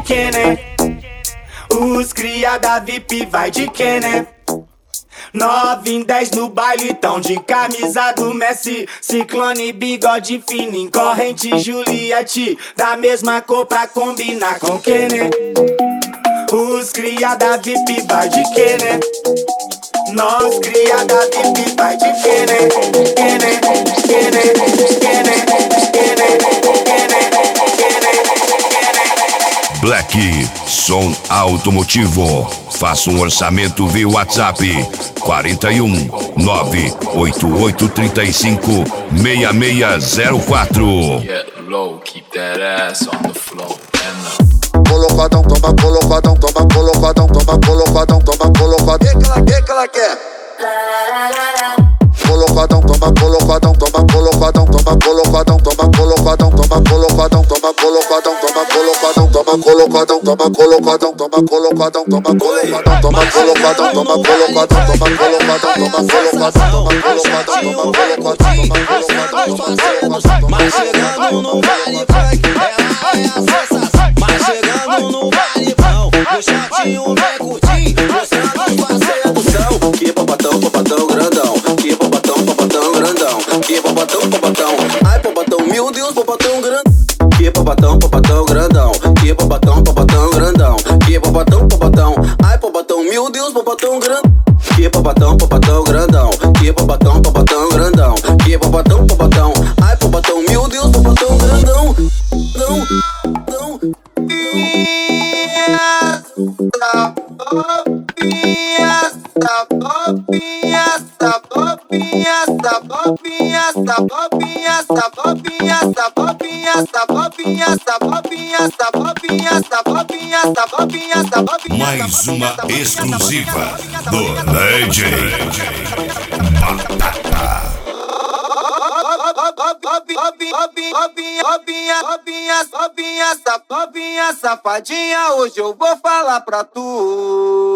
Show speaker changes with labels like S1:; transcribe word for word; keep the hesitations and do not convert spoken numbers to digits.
S1: que, né? Os cria da V I P vai de que, né? Nove em dez no baile, tão de camisa do Messi. Ciclone, bigode fininho, corrente Juliette. Da mesma cor pra combinar com que, né? Os cria da V I P vai de que, né? Nós cria da V I P vai de que, né? Que, né? Que, né? Que, né? Que, né? Que, né?
S2: Black Som Automotivo. Faça um orçamento via WhatsApp quarenta e um nove oito oito três cinco seis seis zero quatro.
S3: Get low, keep that ass on the floor.
S4: Colocadão, toma colocadão, toma colocadão, toma colocadão, toma colocadão. Que que ela quer, que ela quer? Colocadão, toma colocadão, toma colocadão, toma colocadão, toma colocadão, toma colocadão, toma colocadão, toma colocadão, toma colocadão, toma colocadão, toma colocadão, toma colocadão, toma colocadão, toma colocadão, toma colocadão, toma colocadão, toma colocadão, toma colocadão.
S5: Mas chegando no baile funk, ela é a sensação. Mas chegando no baile funk, o chatinho vem curtir, mostrando fazer emoção. Que popatão, popatão grandão, que popatão, popatão grandão, que popatão, popatão. Ai popatão, meu Deus, popatão grandão. Que popatão, popatão grandão, que popatão, popatão grandão, que popatão, popatão. Ai popatão, meu Deus, popatão grandão. Que popatão, popatão grandão, que popatão, popatão grandão, que popatão, popatão. Ai popatão, meu Deus, popatão grandão. Não, não.
S2: Mais uma exclusiva do D J Batata.
S1: Safadinha, hoje eu vou falar pra tu.